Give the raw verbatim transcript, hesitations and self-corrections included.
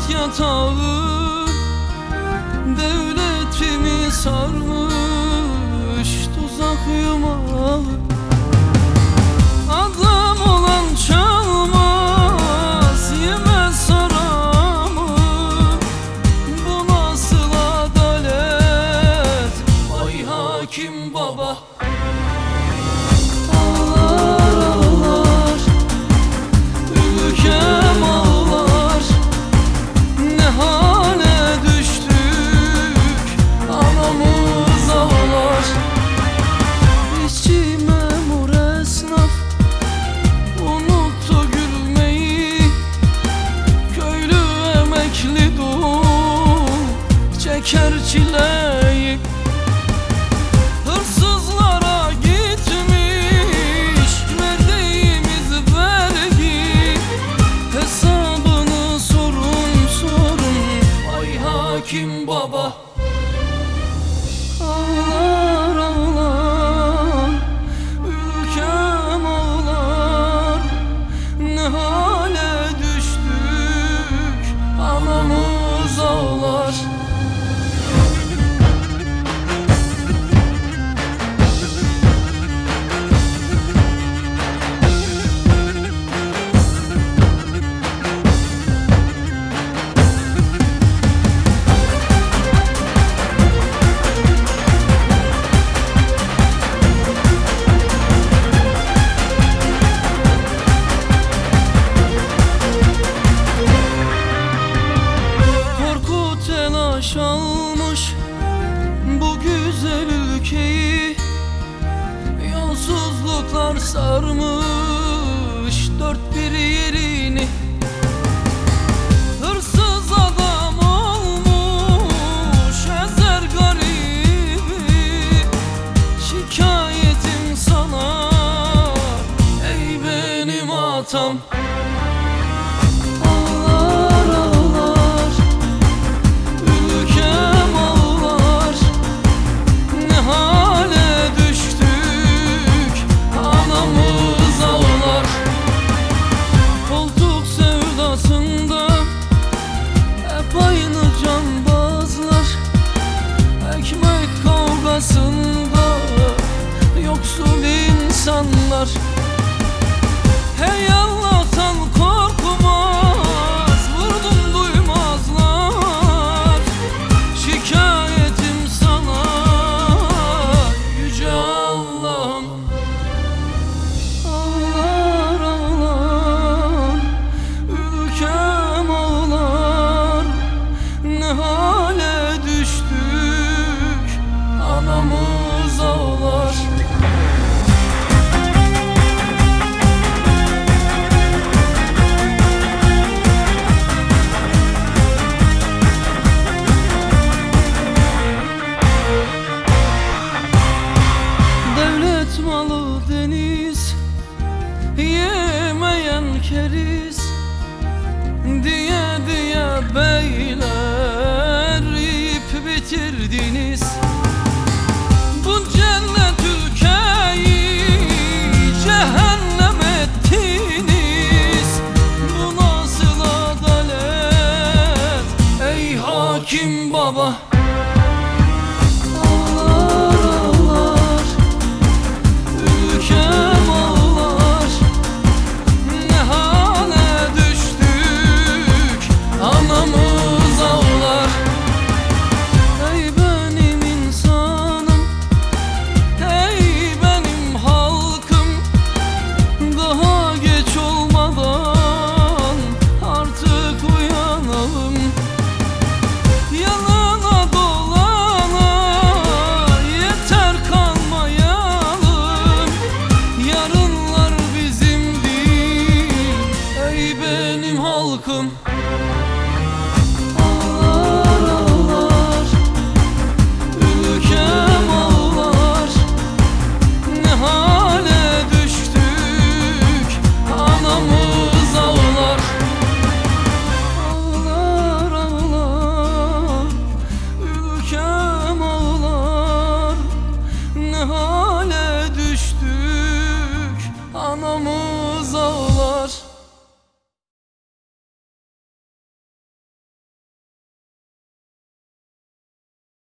yatağı devletimi sarmış tuzak yumağı. Adam olan çalmaz, yemez saramı. Bu nasıl adalet, vay hakim baba. Ağlar ağlar, ülkem ağlar. Ne hale düştük, anamız ağlar. İşçi, memur, esnaf unuttu gülmeyi. Köylü, emekli, dul çeker çileyi. Hırsızlara gitmiş verdiğimiz vergi. Hesabını sorun sorun, vay hakim baba. Ağlar ağlar, ülkem ağlar. Ne hale düştük, anamız ağlar. Telaş almış bu güzel ülkeyi. Yolsuzluklar sarmış dört bir yerini. Hırsız adam olmuş ezer garibi. Şikayetim sana ey benim atam. Yoksul insanlar hey Allah'tan korkmaz, vurdum duymazlar. Şikayetim sana yüce Allah'ım. Ağlar ağlar, ülkem ağlar. Ne hale düştük, anamız ağlar. Devlet malı deniz, yemeyen keriz. Diye diye beyler yiyip bitirdiniz. Bu cennet ülkeyi cehennem ettiniz. Bu nasıl adalet ey hakim baba. Ağlar ağlar, ülkem ağlar. Ne hale düştük, anamız ağlar. Ey benim insanım, ey benim halkım. Daha geç olmadan artık uyanalım. Yalana dolana yeter kalmayalım. Yarınlar bizim değil ey benim halkım.